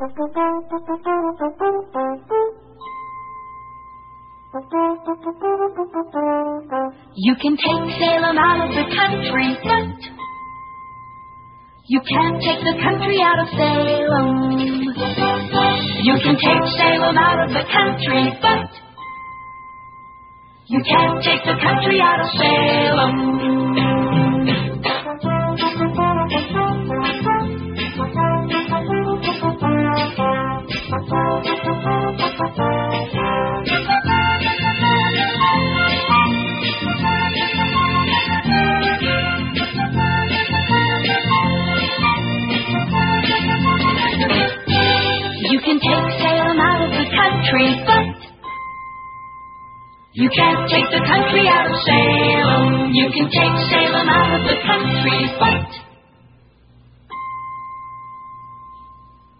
You can take Salem out of the country, but you can't take the country out of Salem. You can take Salem out of the country, but you can't take the country out of Salem. You can take Salem out of the country, but you can't take the country out of Salem. You can take Salem out of the country, but